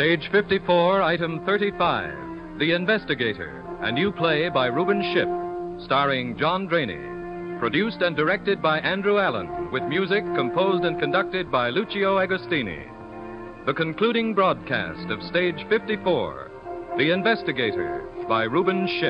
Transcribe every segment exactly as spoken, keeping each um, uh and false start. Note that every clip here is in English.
Stage fifty-four, Item thirty-five, The Investigator, a new play by Reuben Ship, starring John Draney. Produced and directed by Andrew Allen, with music composed and conducted by Lucio Agostini. The concluding broadcast of Stage fifty-four, The Investigator, by Reuben Ship.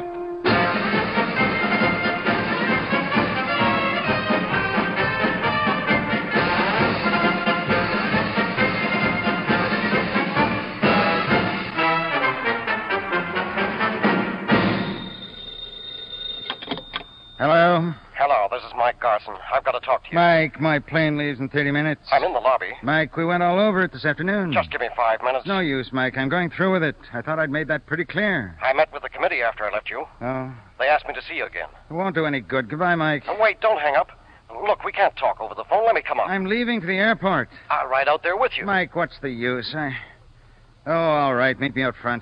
Hello? Hello, this is Mike Garson. I've got to talk to you. Mike, my plane leaves in thirty minutes. I'm in the lobby. Mike, we went all over it this afternoon. Just give me five minutes. No use, Mike. I'm going through with it. I thought I'd made that pretty clear. I met with the committee after I left you. Oh? They asked me to see you again. It won't do any good. Goodbye, Mike. Oh, wait, don't hang up. Look, we can't talk over the phone. Let me come up. I'm leaving for the airport. I'll ride out there with you. Mike, what's the use? I... Oh, all right. Meet me out front.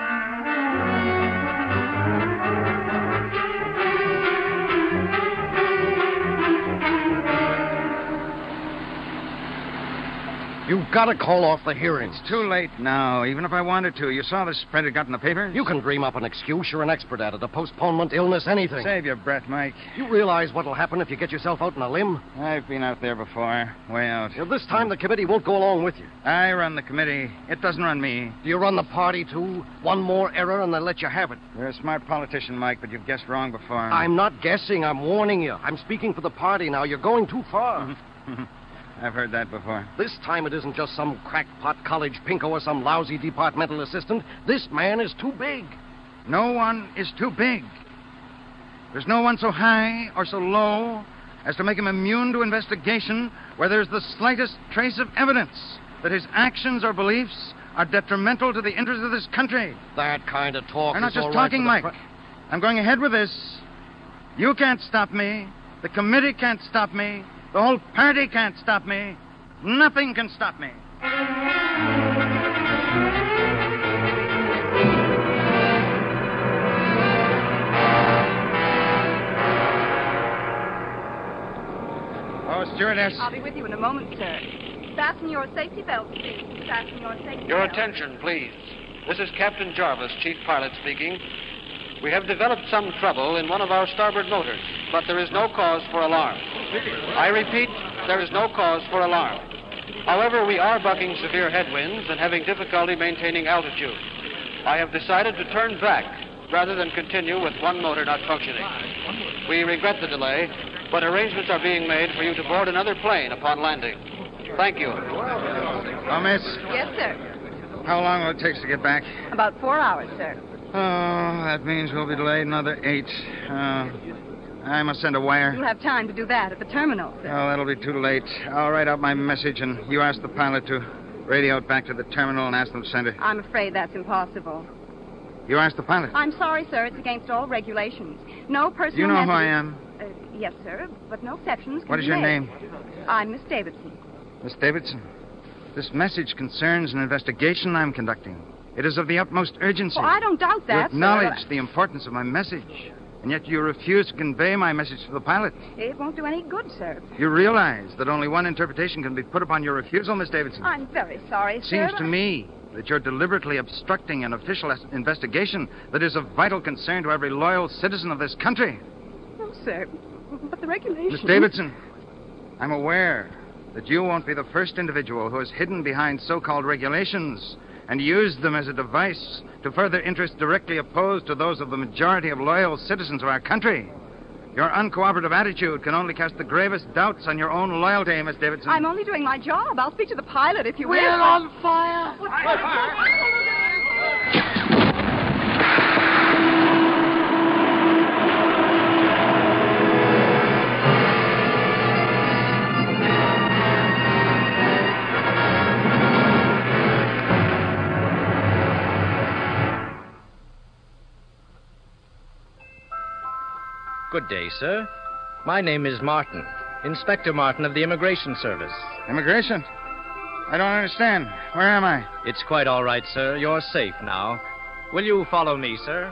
You've got to call off the hearings. It's too late now, even if I wanted to. You saw the spread it got in the papers? You can dream up an excuse. You're an expert at it. A postponement, illness, anything. Save your breath, Mike. You realize what'll happen if you get yourself out on a limb? I've been out there before. Way out. You know, this time the committee won't go along with you. I run the committee. It doesn't run me. Do you run the party, too? One more error and they'll let you have it. You're a smart politician, Mike, but you've guessed wrong before. I'm not guessing. I'm warning you. I'm speaking for the party now. You're going too far. I've heard that before. This time it isn't just some crackpot college pinko or some lousy departmental assistant. This man is too big. No one is too big. There's no one so high or so low as to make him immune to investigation where there's the slightest trace of evidence that his actions or beliefs are detrimental to the interests of this country. That kind of talk I'm not is just all right talking, for Mike. the pre- I'm going ahead with this. You can't stop me. The committee can't stop me. The whole party can't stop me. Nothing can stop me. Oh, stewardess. I'll be with you in a moment, sir. Fasten your safety belts, please. Fasten your safety Your belts. attention, please. This is Captain Jarvis, Chief Pilot speaking. We have developed some trouble in one of our starboard motors, but there is no cause for alarm. I repeat, there is no cause for alarm. However, we are bucking severe headwinds and having difficulty maintaining altitude. I have decided to turn back rather than continue with one motor not functioning. We regret the delay, but arrangements are being made for you to board another plane upon landing. Thank you. Oh, miss, Yes, sir. how long will it take to get back? About four hours, sir. Oh, that means we'll be delayed another eight. Uh, I must send a wire. You'll have time to do that at the terminal, sir. Oh, that'll be too late. I'll write out my message, and you ask the pilot to radio it back to the terminal and ask them to send it. I'm afraid that's impossible. You ask the pilot. I'm sorry, sir. It's against all regulations. No personal... You know who message- I am? Uh, yes, sir, but no exceptions can What is be your made. name? I'm Miss Davidson. Miss Davidson. This message concerns an investigation I'm conducting. It is of the utmost urgency. Well, I don't doubt You that, acknowledge sir. the importance of my message, and yet you refuse to convey my message to the pilot. It won't do any good, sir. You realize that only one interpretation can be put upon your refusal, Miss Davidson. I'm very sorry, sir. Seems to me that you're deliberately obstructing an official es- investigation that is of vital concern to every loyal citizen of this country. No, sir. But the regulations... Miss Davidson, I'm aware that you won't be the first individual who has hidden behind so-called regulations and used them as a device to further interests directly opposed to those of the majority of loyal citizens of our country. Your uncooperative attitude can only cast the gravest doubts on your own loyalty, Miss Davidson. I'm only doing my job. I'll speak to the pilot if you We're will. on fire! Good day, sir. My name is Martin, Inspector Martin of the Immigration Service. Immigration? I don't understand. Where am I? It's quite all right, sir. You're safe now. Will you follow me, sir?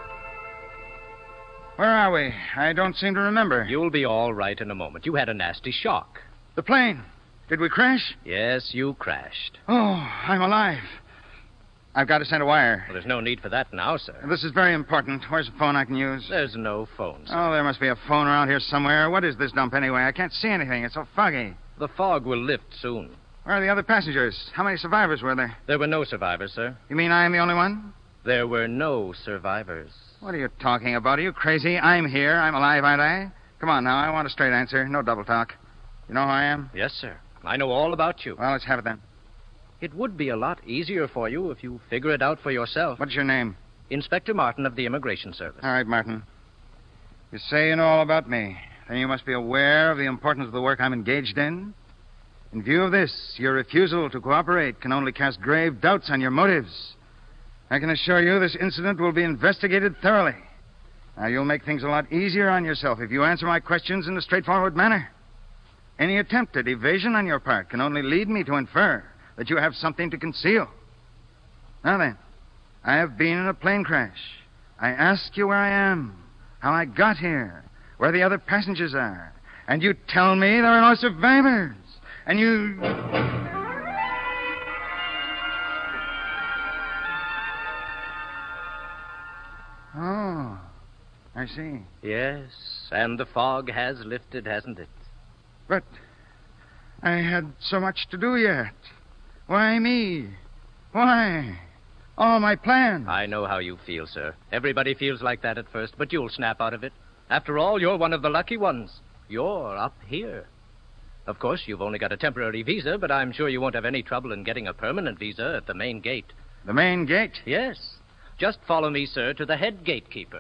Where are we? I don't seem to remember. You'll be all right in a moment. You had a nasty shock. The plane. Did we crash? Yes, you crashed. Oh, I'm alive. I've got to send a wire. Well, there's no need for that now, sir. This is very important. Where's the phone I can use? There's no phone, sir. Oh, there must be a phone around here somewhere. What is this dump anyway? I can't see anything. It's so foggy. The fog will lift soon. Where are the other passengers? How many survivors were there? There were no survivors, sir. You mean I'm the only one? There were no survivors. What are you talking about? Are you crazy? I'm here. I'm alive, aren't I? Come on now. I want a straight answer. No double talk. You know who I am? Yes, sir. I know all about you. Well, let's have it then. It would be a lot easier for you if you figure it out for yourself. What's your name? Inspector Martin of the Immigration Service. All right, Martin. You say you know all about me. Then you must be aware of the importance of the work I'm engaged in. In view of this, your refusal to cooperate can only cast grave doubts on your motives. I can assure you this incident will be investigated thoroughly. Now, you'll make things a lot easier on yourself if you answer my questions in a straightforward manner. Any attempt at evasion on your part can only lead me to infer that you have something to conceal. Now then, I have been in a plane crash. I ask you where I am, how I got here, where the other passengers are, and you tell me there are no survivors. And you... Oh, I see. Yes, and the fog has lifted, hasn't it? But I had so much to do yet. Why me? Why? All my plans. I know how you feel, sir. Everybody feels like that at first, but you'll snap out of it. After all, you're one of the lucky ones. You're up here. Of course, you've only got a temporary visa, but I'm sure you won't have any trouble in getting a permanent visa at the main gate. The main gate? Yes. Just follow me, sir, to the head gatekeeper.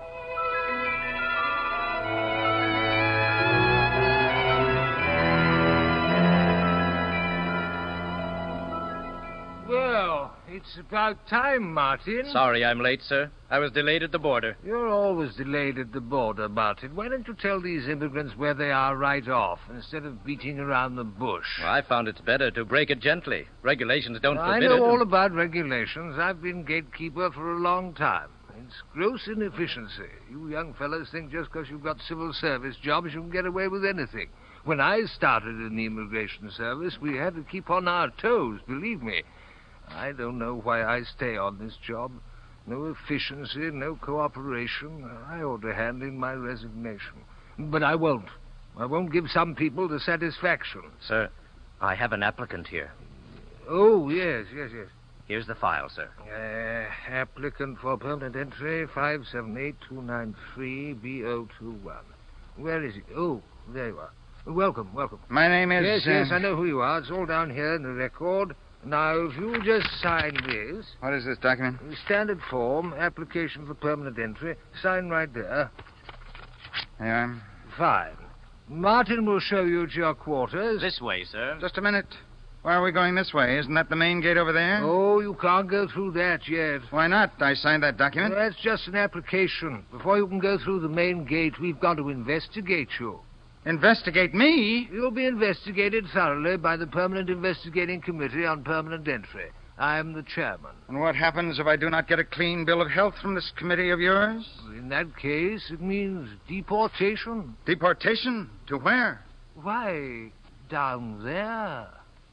Well, it's about time, Martin. Sorry I'm late, sir. I was delayed at the border. You're always delayed at the border, Martin. Why don't you tell these immigrants where they are right off, instead of beating around the bush? Well, I found it's better to break it gently. Regulations don't I forbid know it. all about regulations. I've been gatekeeper for a long time. It's gross inefficiency. You young fellows think just because you've got civil service jobs you can get away with anything. When I started in the immigration service, we had to keep on our toes, believe me. I don't know why I stay on this job. No efficiency, no cooperation. I ought to hand in my resignation. But I won't. I won't give some people the satisfaction. Sir, I have an applicant here. Oh, yes, yes, yes. Here's the file, sir. Uh, applicant for permanent entry, five seven eight two nine three B zero two one. Where is he? Oh, there you are. Welcome, welcome. My name is... Yes, uh, yes, I know who you are. It's all down here in the record. Now, if you just sign this... What is this document? Standard form, application for permanent entry. Sign right there. There you are. Fine. Martin will show you to your quarters. This way, sir. Just a minute. Why are we going this way? Isn't that the main gate over there? Oh, you can't go through that yet. Why not? I signed that document. That's just an application. Before you can go through the main gate, we've got to investigate you. Investigate me? You'll be investigated thoroughly by the Permanent Investigating Committee on Permanent Entry. I'm the chairman. And what happens if I do not get a clean bill of health from this committee of yours? In that case, it means deportation. Deportation? To where? Why, down there.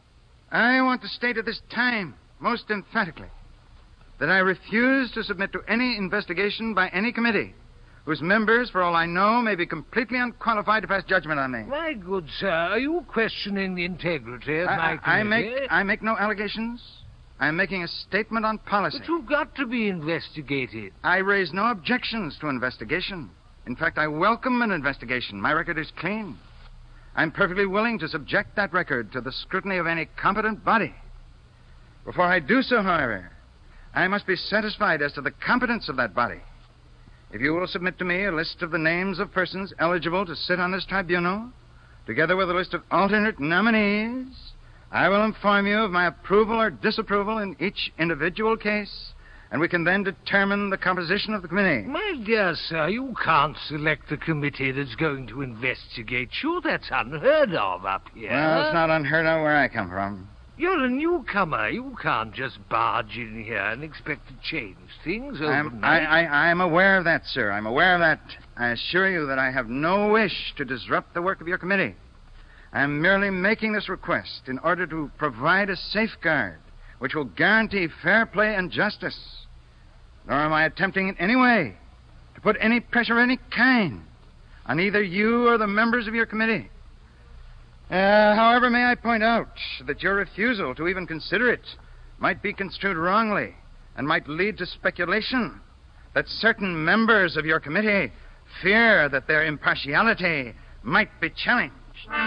I want to state at this time, most emphatically, that I refuse to submit to any investigation by any committee whose members, for all I know, may be completely unqualified to pass judgment on me. My good sir, are you questioning the integrity of I, my I, I committee? make I make no allegations. I am making a statement on policy. But you've got to be investigated. I raise no objections to investigation. In fact, I welcome an investigation. My record is clean. I'm perfectly willing to subject that record to the scrutiny of any competent body. Before I do so, however, I must be satisfied as to the competence of that body. If you will submit to me a list of the names of persons eligible to sit on this tribunal, together with a list of alternate nominees, I will inform you of my approval or disapproval in each individual case, and we can then determine the composition of the committee. My dear sir, you can't select the committee that's going to investigate you. That's unheard of up here. Well, it's not unheard of where I come from. You're a newcomer. You can't just barge in here and expect to change things I'm, overnight. I, I, I'm aware of that, sir. I'm aware of that. I assure you that I have no wish to disrupt the work of your committee. I'm merely making this request in order to provide a safeguard which will guarantee fair play and justice. Nor am I attempting in any way to put any pressure of any kind on either you or the members of your committee. Uh, however, may I point out that your refusal to even consider it might be construed wrongly and might lead to speculation that certain members of your committee fear that their impartiality might be challenged.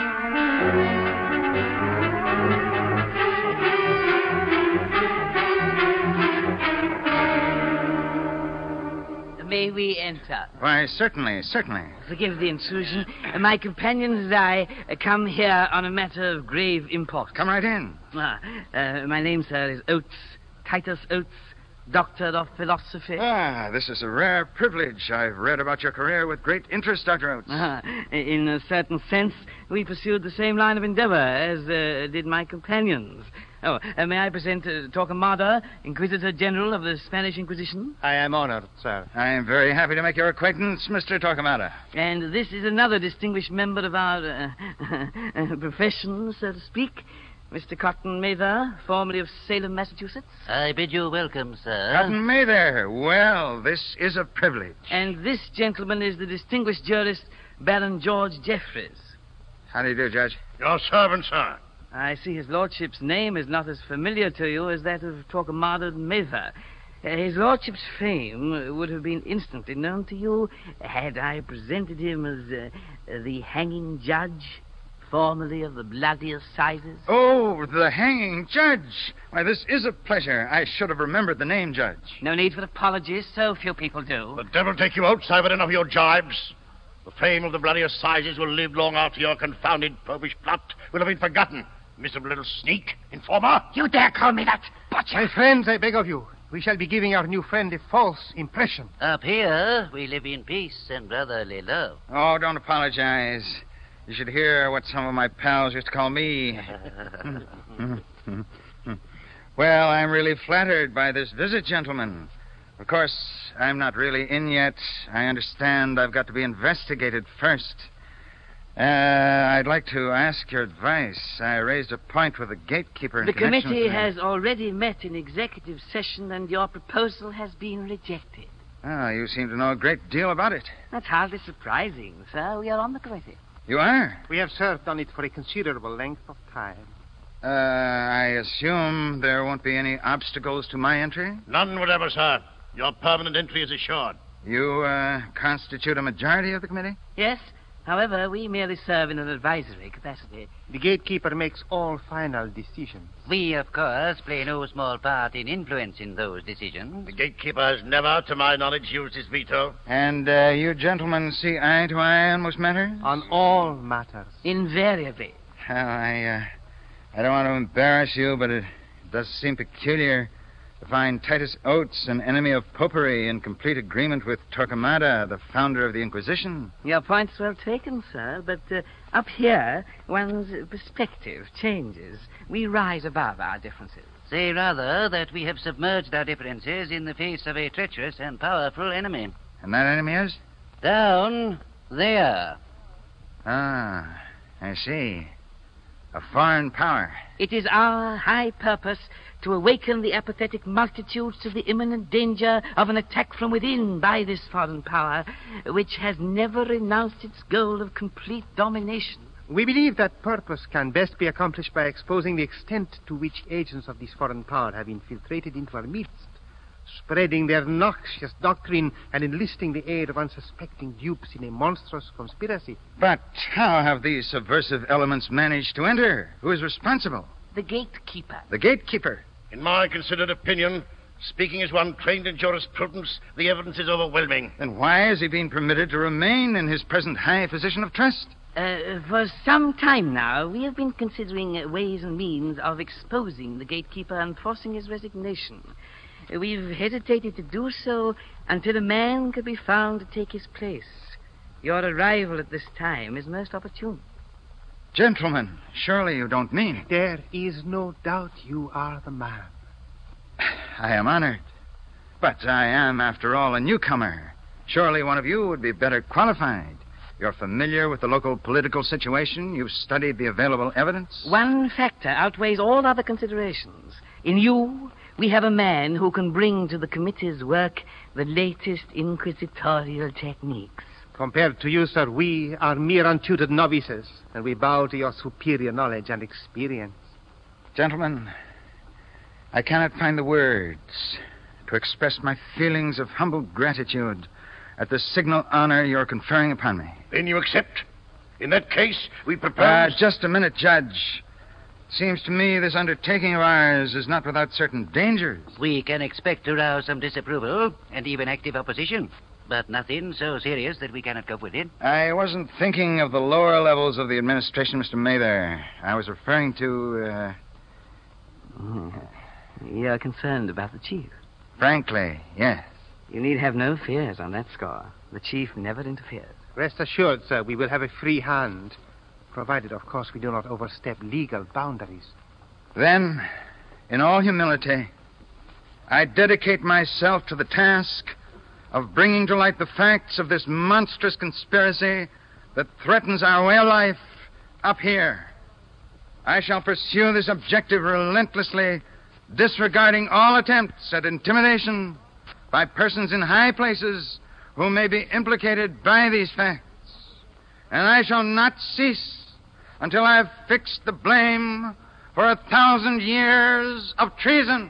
May we enter? Why, certainly, certainly. Forgive the intrusion. My companions and I come here on a matter of grave import. Come right in. Ah, uh, my name, sir, is Oates, Titus Oates, Doctor of Philosophy. Ah, this is a rare privilege. I've read about your career with great interest, Doctor Oates. Uh, in a certain sense, we pursued the same line of endeavor as uh, did my companions. Oh, uh, may I present uh, Torquemada, Inquisitor General of the Spanish Inquisition? I am honored, sir. I am very happy to make your acquaintance, Mister Torquemada. And this is another distinguished member of our uh, profession, so to speak, Mister Cotton Mather, formerly of Salem, Massachusetts. I bid you welcome, sir. Cotton Mather. Well, this is a privilege. And this gentleman is the distinguished jurist, Baron George Jeffreys. How do you do, Judge? Your servant, sir. I see his lordship's name is not as familiar to you as that of Torquemada Mather. Uh, his lordship's fame would have been instantly known to you had I presented him as uh, the hanging judge, formerly of the Bloody Assizes. Oh, the hanging judge. Why, this is a pleasure. I should have remembered the name, Judge. No need for apologies. So few people do. The devil take you out, I've had enough of your jibes. The fame of the Bloody Assizes will live long after your confounded popish plot will have been forgotten. Miserable little sneak, informer. You dare call me that, butcher? My friends, I beg of you. We shall be giving our new friend a false impression. Up here, we live in peace and brotherly love. Oh, don't apologize. You should hear what some of my pals used to call me. Well, I'm really flattered by this visit, gentlemen. Of course, I'm not really in yet. I understand I've got to be investigated first. Uh, I'd like to ask your advice. I raised a point with the gatekeeper in The connection committee with has already met in executive session, and your proposal has been rejected. Ah, you seem to know a great deal about it. That's hardly surprising, sir. We are on the committee. You are? We have served on it for a considerable length of time. Uh, I assume there won't be any obstacles to my entry? None whatever, sir. Your permanent entry is assured. You, uh, constitute a majority of the committee? Yes. However, we merely serve in an advisory capacity. The gatekeeper makes all final decisions. We, of course, play no small part in influencing those decisions. The gatekeeper has never, to my knowledge, used his veto. And uh, you gentlemen see eye to eye on most matters? On all matters. Invariably. Well, I, uh, I don't want to embarrass you, but it does seem peculiar to find Titus Oates, an enemy of popery, in complete agreement with Torquemada, the founder of the Inquisition. Your point's well taken, sir, but uh, up here, one's perspective changes. We rise above our differences. Say rather that we have submerged our differences in the face of a treacherous and powerful enemy. And that enemy is? Down there. Ah, I see. A foreign power. It is our high purpose to awaken the apathetic multitudes to the imminent danger of an attack from within by this foreign power, which has never renounced its goal of complete domination. We believe that purpose can best be accomplished by exposing the extent to which agents of this foreign power have infiltrated into our midst, spreading their noxious doctrine and enlisting the aid of unsuspecting dupes in a monstrous conspiracy. But how have these subversive elements managed to enter? Who is responsible? The gatekeeper. The gatekeeper. In my considered opinion, speaking as one trained in jurisprudence, the evidence is overwhelming. Then why has he been permitted to remain in his present high position of trust? Uh, for some time now, we have been considering uh, ways and means of exposing the gatekeeper and forcing his resignation. Uh, we've hesitated to do so until a man could be found to take his place. Your arrival at this time is most opportune. Gentlemen, surely you don't mean... There is no doubt you are the man. I am honored. But I am, after all, a newcomer. Surely one of you would be better qualified. You're familiar with the local political situation. You've studied the available evidence. One factor outweighs all other considerations. In you, we have a man who can bring to the committee's work the latest inquisitorial techniques. Compared to you, sir, we are mere untutored novices, and we bow to your superior knowledge and experience. Gentlemen, I cannot find the words to express my feelings of humble gratitude at the signal honor you're conferring upon me. Then you accept? In that case, we propose... Uh, just a minute, Judge. Seems to me this undertaking of ours is not without certain dangers. We can expect to rouse some disapproval and even active opposition, but nothing so serious that we cannot cope with it. I wasn't thinking of the lower levels of the administration, Mister Mather. I was referring to, uh... Oh, you're concerned about the chief? Frankly, yes. You need have no fears on that score. The chief never interferes. Rest assured, sir, we will have a free hand, provided, of course, we do not overstep legal boundaries. Then, in all humility, I dedicate myself to the task of bringing to light the facts of this monstrous conspiracy that threatens our way of life up here. I shall pursue this objective relentlessly, disregarding all attempts at intimidation by persons in high places who may be implicated by these facts. And I shall not cease until I have fixed the blame for a thousand years of treason.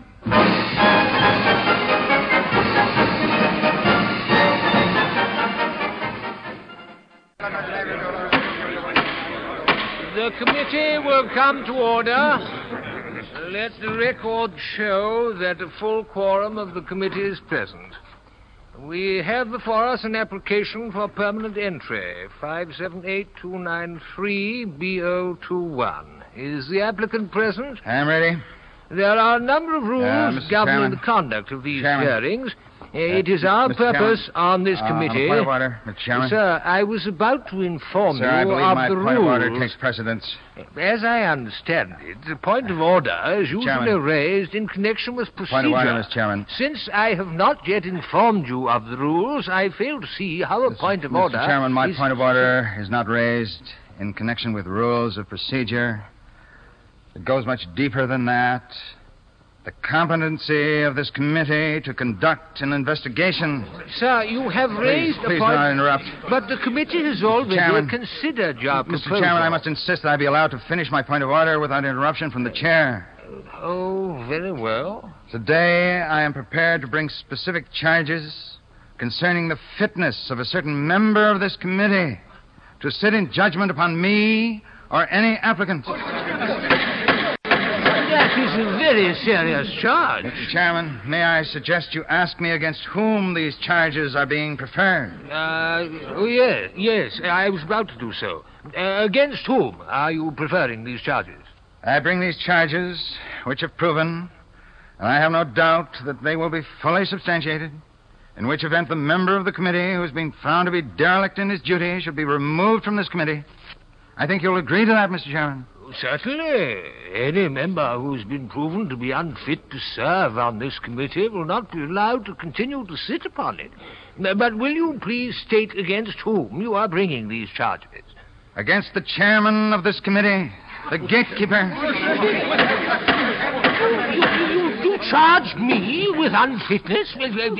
The committee will come to order. Let the record show that a full quorum of the committee is present. We have before us an application for permanent entry, five seven eight two nine three B zero two one. Is the applicant present? I'm ready. There are a number of rules Uh, Mister governing Chairman. the conduct of these Chairman. hearings. It is our Mister purpose Chairman. on this Uh, committee... on a point of order, Mister Chairman. Sir, I was about to inform Sir, you I believe of my the point rules. of order takes precedence. As I understand it, the point of order is usually Chairman. raised in connection with procedure. Point of order, Mister Chairman. Since I have not yet informed you of the rules, I fail to see how a point of order... Mister Chairman, my is... point of order is not raised in connection with rules of procedure. It goes much deeper than that. The competency of this committee to conduct an investigation. Sir, you have raised Please, a please point... do not interrupt. But the committee has already Chairman. considered your Mister proposal. Chairman, I must insist that I be allowed to finish my point of order without interruption from the chair. Oh, very well. Today, I am prepared to bring specific charges concerning the fitness of a certain member of this committee to sit in judgment upon me or any applicant. That is a very serious charge. Mister Chairman, may I suggest you ask me against whom these charges are being preferred? Uh, oh, yes, yes, I was about to do so. Uh, against whom are you preferring these charges? I bring these charges, which have proven, and I have no doubt that they will be fully substantiated, in which event the member of the committee who has been found to be derelict in his duty should be removed from this committee. I think you'll agree to that, Mister Chairman. Certainly. Any member who's been proven to be unfit to serve on this committee will not be allowed to continue to sit upon it. But will you please state against whom you are bringing these charges? Against the chairman of this committee, the gatekeeper. You, you, you charge me with unfitness?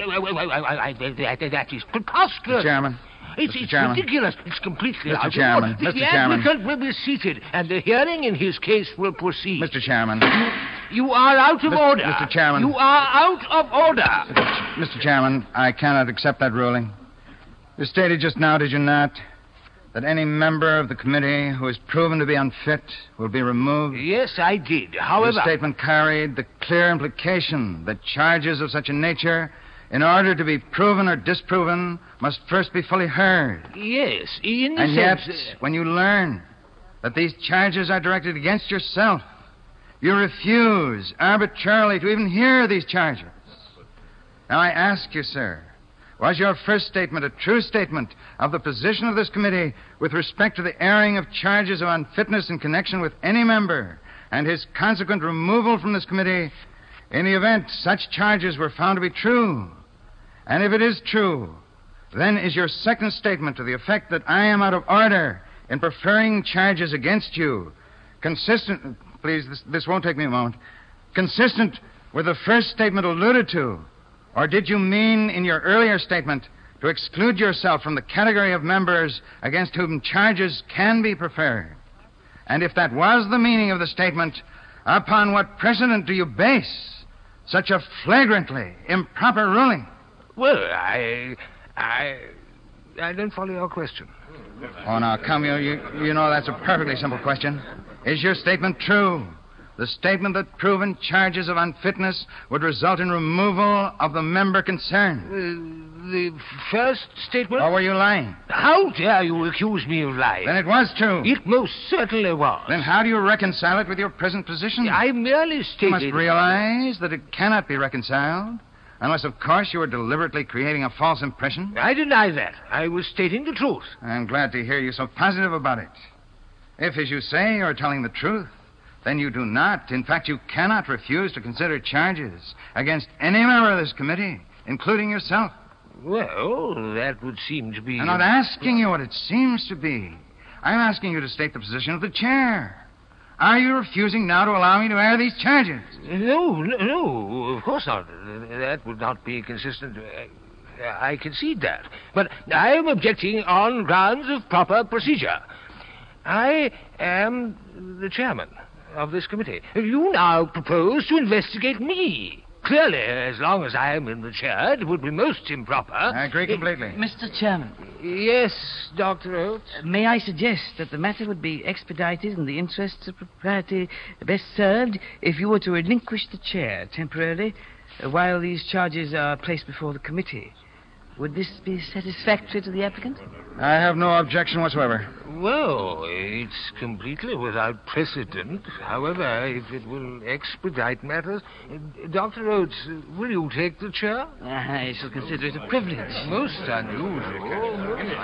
That is preposterous. Mister Chairman. It's, Mister it's Chairman. ridiculous. It's completely Mister out Chairman. of order. Mister The Chairman. applicant will be seated, and the hearing in his case will proceed. Mister Chairman. You are out of Mister order. Mister Chairman. You are out of order. Mister Chairman, I cannot accept that ruling. You stated just now, did you not, that any member of the committee who is proven to be unfit will be removed? Yes, I did. However... The statement carried the clear implication that charges of such a nature, in order to be proven or disproven, must first be fully heard. Yes, in the And sense... yet, when you learn that these charges are directed against yourself, you refuse arbitrarily to even hear these charges. Now, I ask you, sir, was your first statement a true statement of the position of this committee with respect to the airing of charges of unfitness in connection with any member and his consequent removal from this committee in the event such charges were found to be true? And if it is true, then is your second statement to the effect that I am out of order in preferring charges against you consistent... Please, this, this won't take me a moment. consistent with the first statement alluded to? Or did you mean in your earlier statement to exclude yourself from the category of members against whom charges can be preferred? And if that was the meaning of the statement, upon what precedent do you base such a flagrantly improper ruling? Well, I... I... I don't follow your question. Oh, now, come, you, you, you know that's a perfectly simple question. Is your statement true? The statement that proven charges of unfitness would result in removal of the member concerned. Uh, the first statement? Or were you lying? How dare you accuse me of lying? Then it was true. It most certainly was. Then how do you reconcile it with your present position? I merely stated... You must realize that it cannot be reconciled. Unless, of course, you were deliberately creating a false impression. I deny that. I was stating the truth. I'm glad to hear you so positive about it. If, as you say, you're telling the truth, then you do not, in fact, you cannot refuse to consider charges against any member of this committee, including yourself. Well, that would seem to be... I'm not asking you what it seems to be. I'm asking you to state the position of the chair. Are you refusing now to allow me to air these charges? No, no, no, of course not. That would not be consistent. I concede that. But I am objecting on grounds of proper procedure. I am the chairman of this committee. You now propose to investigate me. Clearly, as long as I am in the chair, it would be most improper. I agree completely. Uh, Mister Chairman. Yes, Doctor Oates? Uh, may I suggest that the matter would be expedited in the interests of propriety best served if you were to relinquish the chair temporarily uh, while these charges are placed before the committee. Would this be satisfactory to the applicant? I have no objection whatsoever. Well, it's completely without precedent. However, if it will expedite matters... Uh, Doctor Oates, uh, will you take the chair? I shall consider it a privilege. Most unusual.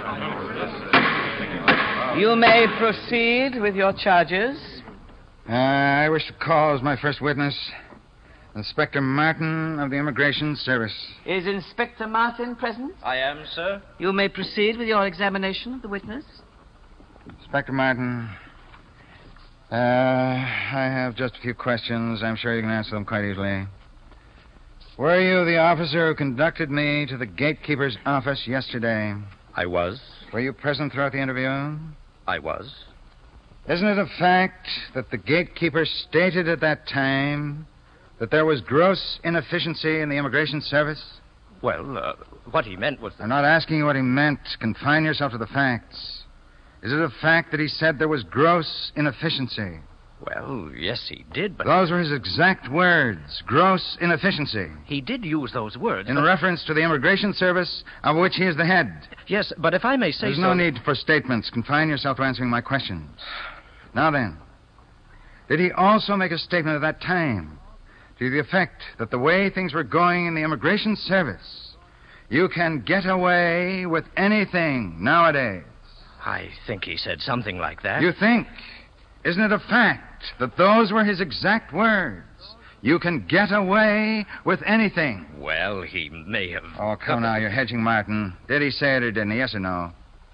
You may proceed with your charges. Uh, I wish to call as my first witness Inspector Martin of the Immigration Service. Is Inspector Martin present? I am, sir. You may proceed with your examination of the witness. Inspector Martin, uh, I have just a few questions. I'm sure you can answer them quite easily. Were you the officer who conducted me to the gatekeeper's office yesterday? I was. Were you present throughout the interview? I was. Isn't it a fact that the gatekeeper stated at that time that there was gross inefficiency in the Immigration Service? Well, uh, what he meant was... I'm not asking you what he meant. Confine yourself to the facts. Is it a fact that he said there was gross inefficiency? Well, yes, he did, but... Those were his exact words, gross inefficiency. He did use those words. In but... reference to the Immigration Service, of which he is the head. Yes, but if I may say There's so... no need for statements. Confine yourself to answering my questions. Now then, did he also make a statement at that time to the effect that the way things were going in the Immigration Service, you can get away with anything nowadays? I think he said something like that. You think? Isn't it a fact that those were his exact words? You can get away with anything. Well, he may have... Oh, come now, you're hedging, Martin. Did he say it or didn't he? Yes or no?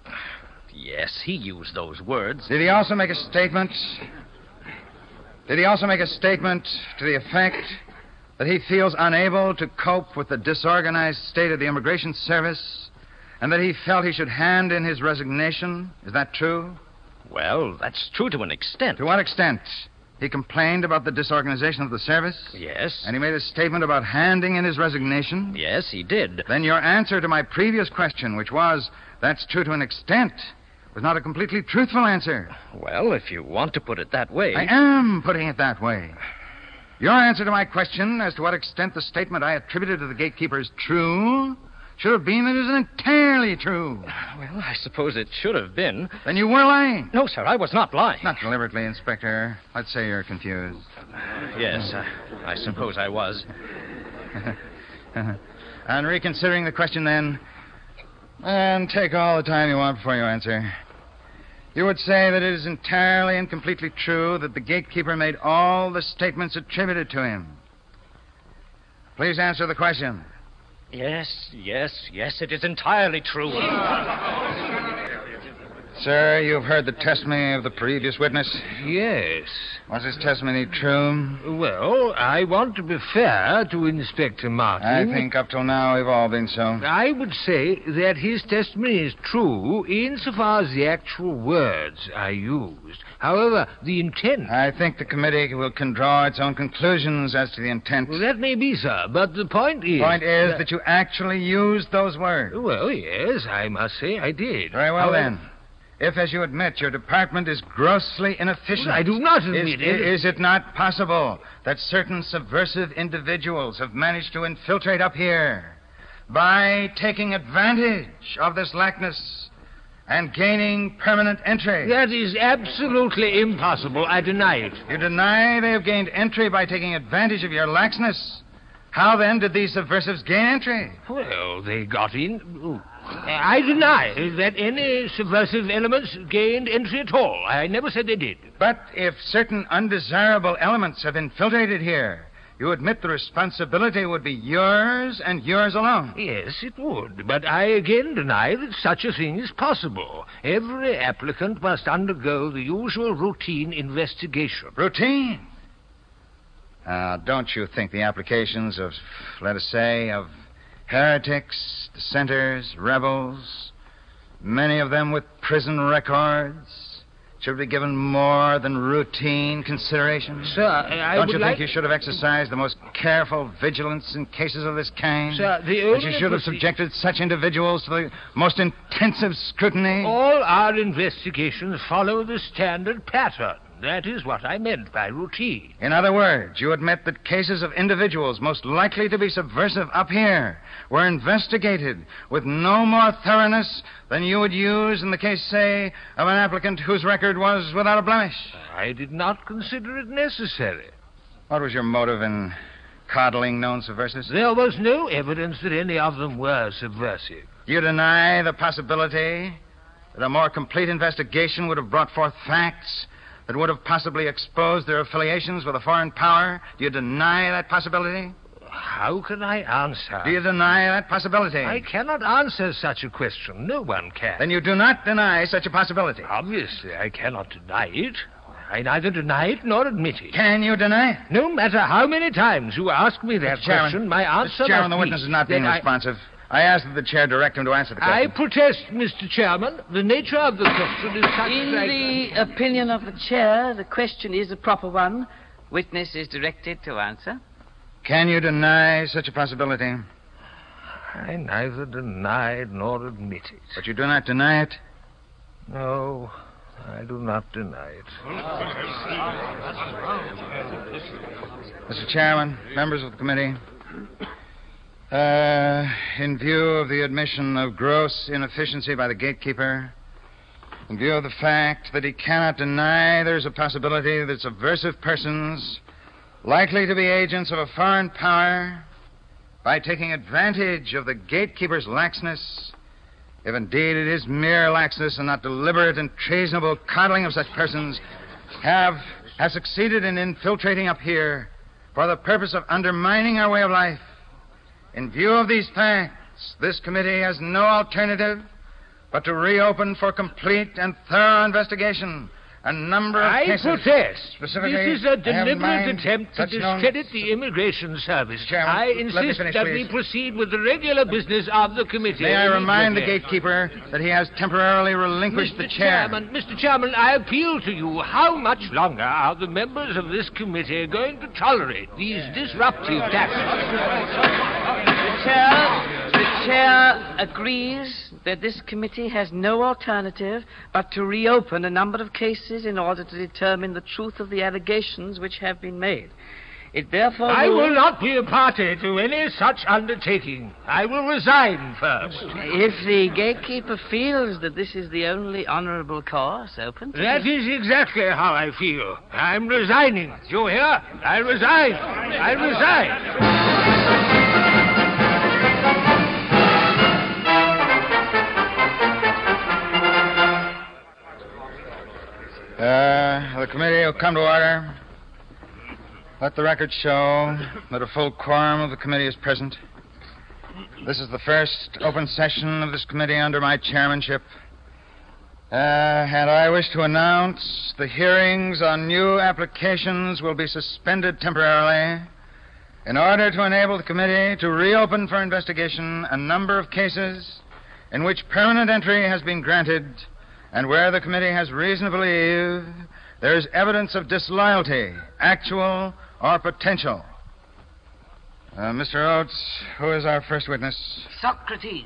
Yes, he used those words. Did he also make a statement... Did he also make a statement to the effect that he feels unable to cope with the disorganized state of the Immigration Service and that he felt he should hand in his resignation? Is that true? Well, that's true to an extent. To what extent? He complained about the disorganization of the service? Yes. And he made a statement about handing in his resignation? Yes, he did. Then your answer to my previous question, which was, that's true to an extent, was not a completely truthful answer. Well, if you want to put it that way... I am putting it that way. Your answer to my question as to what extent the statement I attributed to the gatekeeper is true should have been that it is entirely true. Well, I suppose it should have been. Then you were lying. No, sir, I was not lying. Not deliberately, Inspector. Let's say you're confused. Yes, I, I suppose I was. On reconsidering the question, then, and take all the time you want before you answer, you would say that it is entirely and completely true that the gatekeeper made all the statements attributed to him. Please answer the question. Yes, yes, yes, it is entirely true. Sir, you've heard the testimony of the previous witness. Yes. Was his testimony true? Well, I want to be fair to Inspector Martin. I think up till now we've all been so. I would say that his testimony is true insofar as the actual words are used. However, the intent... I think the committee will can draw its own conclusions as to the intent. Well, that may be, sir, but the point is... The point is that, that you actually used those words. Well, yes, I must say I did. Very well, However, then. If, as you admit, your department is grossly inefficient... Well, I do not admit is, it. Is it not possible that certain subversive individuals have managed to infiltrate up here by taking advantage of this lackness and gaining permanent entry? That is absolutely impossible. I deny it. You deny they have gained entry by taking advantage of your laxness? How, then, did these subversives gain entry? Well, they got in... I deny that any subversive elements gained entry at all. I never said they did. But if certain undesirable elements have infiltrated here, you admit the responsibility would be yours and yours alone. Yes, it would. But I again deny that such a thing is possible. Every applicant must undergo the usual routine investigation. Routine? Uh, don't you think the applications of, let us say, of heretics, dissenters, rebels, many of them with prison records, should be given more than routine consideration? Sir, I Don't would you like... think you should have exercised the most careful vigilance in cases of this kind? Sir, the That only... you should have subjected such individuals to the most intensive scrutiny? All our investigations follow the standard pattern. That is what I meant by routine. In other words, you admit that cases of individuals most likely to be subversive up here were investigated with no more thoroughness than you would use in the case, say, of an applicant whose record was without a blemish. I did not consider it necessary. What was your motive in coddling known subversives? There was no evidence that any of them were subversive. You deny the possibility that a more complete investigation would have brought forth facts that would have possibly exposed their affiliations with a foreign power? Do you deny that possibility? How can I answer? Do you deny that possibility? I cannot answer such a question. No one can. Then you do not deny such a possibility? Obviously, I cannot deny it. I neither deny it nor admit it. Can you deny it? No matter how many times you ask me that Mister Chairman, question, my answer Mister Chairman, the must witness be is not being that I- responsive. I asked that the chair direct him to answer the I question. protest, Mister Chairman. The nature of the question is such In that... the opinion of the chair, the question is a proper one. Witness is directed to answer. Can you deny such a possibility? I neither deny nor admit it. But you do not deny it? No, I do not deny it. Mister Chairman, members of the committee, uh, in view of the admission of gross inefficiency by the gatekeeper, in view of the fact that he cannot deny there's a possibility that subversive persons likely to be agents of a foreign power, by taking advantage of the gatekeeper's laxness, if indeed it is mere laxness and not deliberate and treasonable coddling of such persons, have, have succeeded in infiltrating up here for the purpose of undermining our way of life. In view of these facts, this committee has no alternative but to reopen for complete and thorough investigation a number of I cases. protest. Specifically, This is a I have in deliberate mind attempt to such known- discredit the Immigration Service. Chairman, I let me insist finish, that please. we proceed with the regular business of the committee. May I remind the immediately. gatekeeper that he has temporarily relinquished Mister the chair. Chairman, Mister Chairman, I appeal to you. How much longer are the members of this committee going to tolerate these disruptive tactics? The chair, the chair agrees that this committee has no alternative but to reopen a number of cases in order to determine the truth of the allegations which have been made. It therefore I rules- will not be a party to any such undertaking. I will resign first. If the gatekeeper feels that this is the only honorable course open to That is exactly how I feel. I'm resigning. You hear? I resign. I resign. Uh, the committee will come to order. Let the record show that a full quorum of the committee is present. This is the first open session of this committee under my chairmanship. Uh, and I wish to announce the hearings on new applications will be suspended temporarily in order to enable the committee to reopen for investigation a number of cases in which permanent entry has been granted and where the committee has reason to believe there is evidence of disloyalty, actual or potential. Uh, Mister Oates, who is our first witness? Socrates.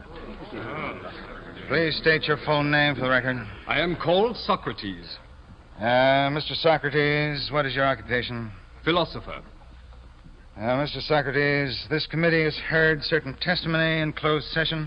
Please state your full name for the record. I am called Socrates. Uh, Mister Socrates, what is your occupation? Philosopher. Uh, Mister Socrates, this committee has heard certain testimony in closed session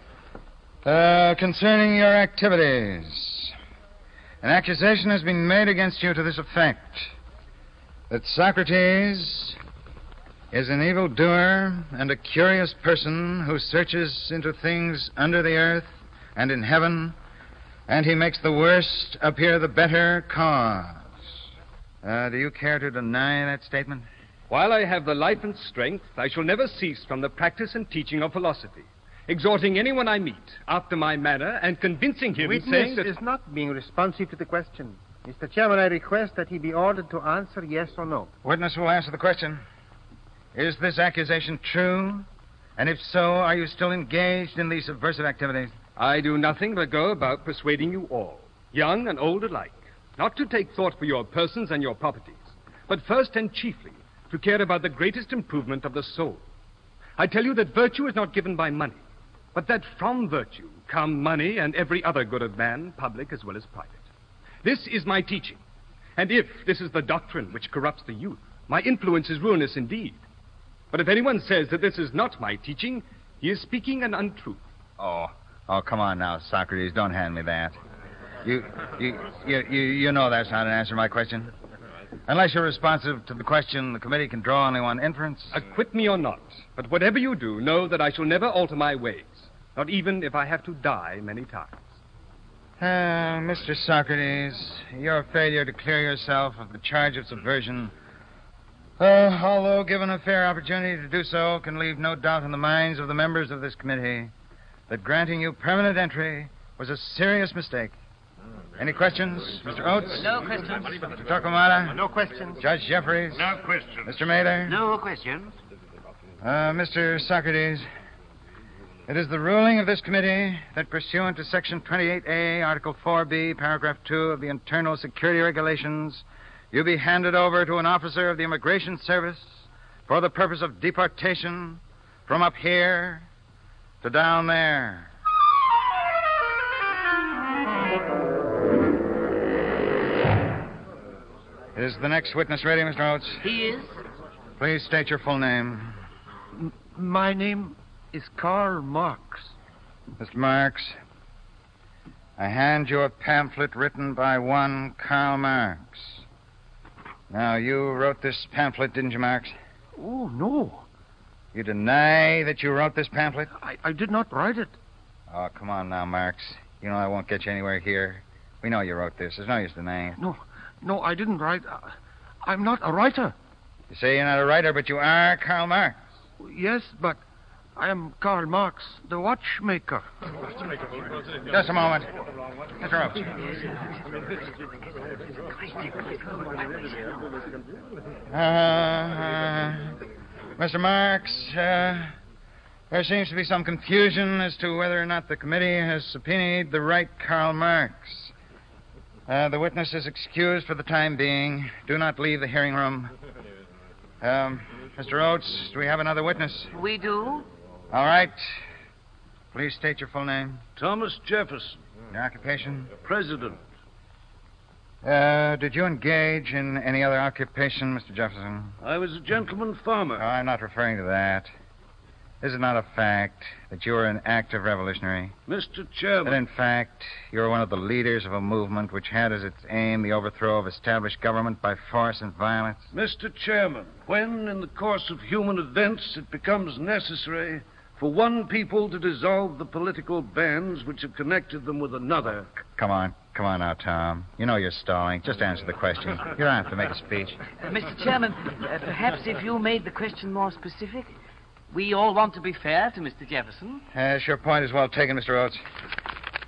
uh, concerning your activities. An accusation has been made against you to this effect, that Socrates is an evildoer and a curious person who searches into things under the earth and in heaven, and he makes the worst appear the better cause. Uh, do you care to deny that statement? While I have the life and strength, I shall never cease from the practice and teaching of philosophy, exhorting anyone I meet after my manner and convincing him, Witness saying that... is not being responsive to the question. Mister Chairman, I request that he be ordered to answer yes or no. Witness will answer the question. Is this accusation true? And if so, are you still engaged in these subversive activities? I do nothing but go about persuading you all, young and old alike, not to take thought for your persons and your properties, but first and chiefly to care about the greatest improvement of the soul. I tell you that virtue is not given by money, but that from virtue come money and every other good of man, public as well as private. This is my teaching, and if this is the doctrine which corrupts the youth, my influence is ruinous indeed. But if anyone says that this is not my teaching, he is speaking an untruth. Oh, oh, come on now, Socrates. Don't hand me that. You, you, you, you, you know that's not an answer to my question. Unless you're responsive to the question, the committee can draw only one inference. Acquit me or not, but whatever you do, know that I shall never alter my ways, not even if I have to die many times. Uh, Mister Socrates, your failure to clear yourself of the charge of subversion, uh, although given a fair opportunity to do so, can leave no doubt in the minds of the members of this committee that granting you permanent entry was a serious mistake. Any questions? Mister Oates? No questions. Mister Torquemada? No questions. Judge Jeffries? No questions. Mister Mather? No questions. Uh, Mister Socrates, it is the ruling of this committee that pursuant to Section twenty-eight A, Article four B, Paragraph two of the Internal Security Regulations, you be handed over to an officer of the Immigration Service for the purpose of deportation from up here to down there. Is the next witness ready, Mister Oates? He is. Please state your full name. M- my name is Karl Marx. Mister Marx, I hand you a pamphlet written by one Karl Marx. Now, you wrote this pamphlet, didn't you, Marx? Oh, no. You deny that you wrote this pamphlet? I, I did not write it. Oh, come on now, Marx. You know I won't get you anywhere here. We know you wrote this. There's no use denying it. No, no, I didn't write. Uh, I'm not a writer. You say you're not a writer, but you are Karl Marx. Yes, but I am Karl Marx, the watchmaker. Just a moment. Mister Oates. Uh, uh, Mister Marx, uh, there seems to be some confusion as to whether or not the committee has subpoenaed the right Karl Marx. Uh, the witness is excused for the time being. Do not leave the hearing room. Um, Mister Oates, do we have another witness? We do. All right. Please state your full name. Thomas Jefferson. Your occupation? President. Uh, did you engage in any other occupation, Mister Jefferson? I was a gentleman farmer. Oh, I'm not referring to that. Is it not a fact that you were an active revolutionary? Mister Chairman. That, in fact, you were one of the leaders of a movement which had as its aim the overthrow of established government by force and violence? Mister Chairman, when, in the course of human events, it becomes necessary for one people to dissolve the political bands which have connected them with another. C- come on. Come on now, Tom. You know you're stalling. Just answer the question. You don't have to make a speech. Uh, Mister Chairman, uh, perhaps if you made the question more specific. We all want to be fair to Mister Jefferson. Yes, your point is well taken, Mister Oates.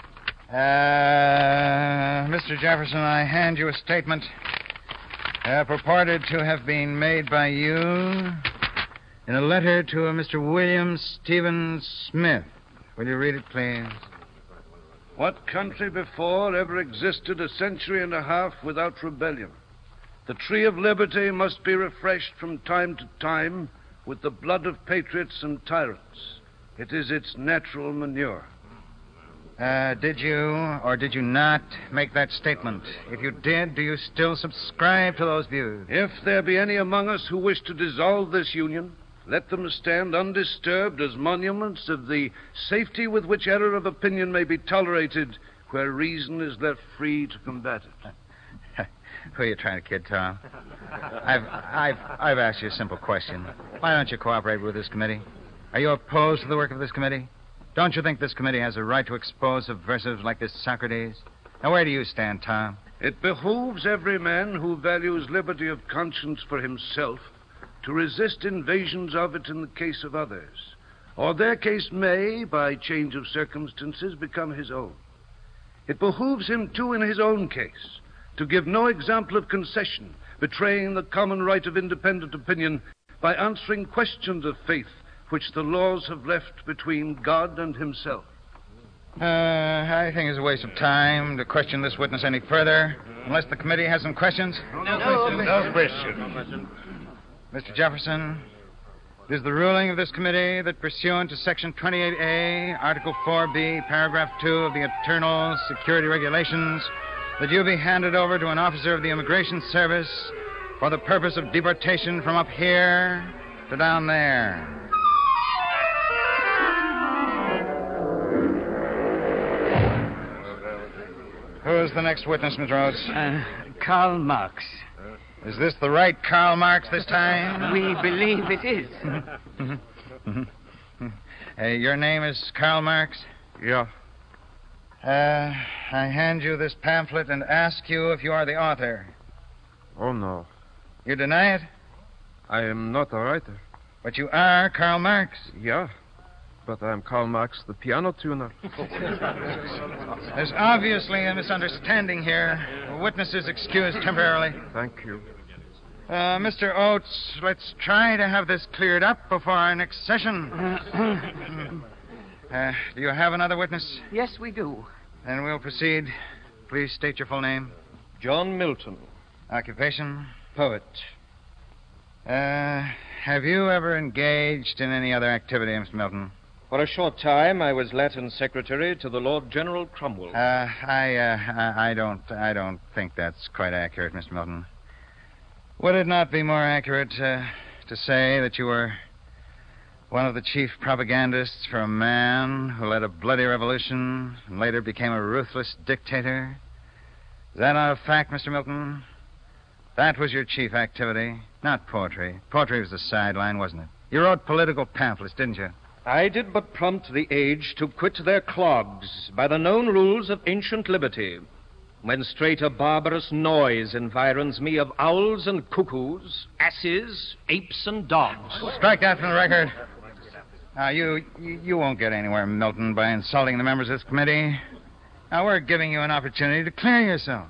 Uh, Mister Jefferson, I hand you a statement uh, purported to have been made by you in a letter to a Mister William Stephen Smith. Will you read it, please? What country before ever existed a century and a half without rebellion? The tree of liberty must be refreshed from time to time with the blood of patriots and tyrants. It is its natural manure. Uh, did you or did you not make that statement? If you did, do you still subscribe to those views? If there be any among us who wish to dissolve this union, let them stand undisturbed as monuments of the safety with which error of opinion may be tolerated where reason is left free to combat it. Who are you trying to kid, Tom? I've, I've, I've asked you a simple question. Why don't you cooperate with this committee? Are you opposed to the work of this committee? Don't you think this committee has a right to expose subversives like this Socrates? Now, where do you stand, Tom? It behooves every man who values liberty of conscience for himself to resist invasions of it in the case of others, or their case may, by change of circumstances, become his own. It behooves him, too, in his own case, to give no example of concession, betraying the common right of independent opinion by answering questions of faith which the laws have left between God and himself. Uh, I think it's a waste of time to question this witness any further, unless the committee has some questions. No, no, no question. Mister Jefferson, it is the ruling of this committee that pursuant to Section twenty-eight A, Article four B, Paragraph two of the Internal Security Regulations, that you be handed over to an officer of the Immigration Service for the purpose of deportation from up here to down there. Who is the next witness, Miss Rhodes? Uh, Karl Marx. Is this the right Karl Marx this time? We believe it is. uh, your name is Karl Marx? Yeah. Uh, I hand you this pamphlet and ask you if you are the author. Oh, no. You deny it? I am not a writer. But you are Karl Marx. Yeah, but I am Karl Marx, the piano tuner. There's obviously a misunderstanding here. The witness is excused temporarily. Thank you. Uh, Mister Oates, let's try to have this cleared up before our next session. uh, do you have another witness? Yes, we do. Then we'll proceed. Please state your full name. John Milton. Occupation? Poet. Uh, have you ever engaged in any other activity, Mister Milton? For a short time, I was Latin secretary to the Lord General Cromwell. Uh, I, uh, I, I don't, I don't think that's quite accurate, Mister Milton. Would it not be more accurate uh, to say that you were one of the chief propagandists for a man who led a bloody revolution and later became a ruthless dictator? Is that not a fact, Mister Milton? That was your chief activity, not poetry. Poetry was the sideline, wasn't it? You wrote political pamphlets, didn't you? I did but prompt the age to quit their clogs by the known rules of ancient liberty, when straight a barbarous noise environs me of owls and cuckoos, asses, apes, and dogs. Strike that from the record. Now, you, you, you won't get anywhere, Milton, by insulting the members of this committee. Now, we're giving you an opportunity to clear yourself.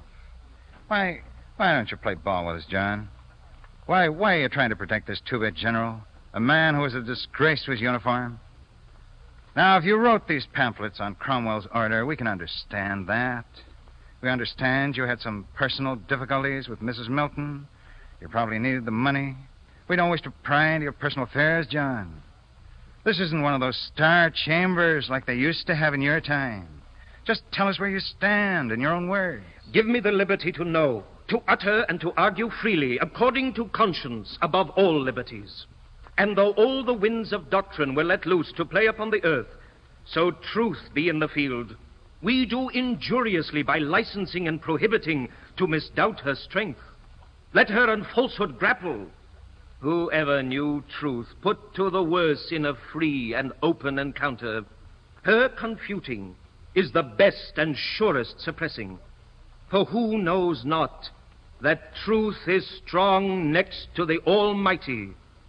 Why, why don't you play ball with us, John? Why, why are you trying to protect this two-bit general, a man who was a disgrace to his uniform? Now, if you wrote these pamphlets on Cromwell's order, we can understand that. We understand you had some personal difficulties with Missus Milton. You probably needed the money. We don't wish to pry into your personal affairs, John. This isn't one of those star chambers like they used to have in your time. Just tell us where you stand in your own words. Give me the liberty to know, to utter and to argue freely, according to conscience, above all liberties. And though all the winds of doctrine were let loose to play upon the earth, so truth be in the field, we do injuriously by licensing and prohibiting to misdoubt her strength. Let her and falsehood grapple. Whoever knew truth put to the worse in a free and open encounter. Her confuting is the best and surest suppressing. For who knows not that truth is strong next to the Almighty?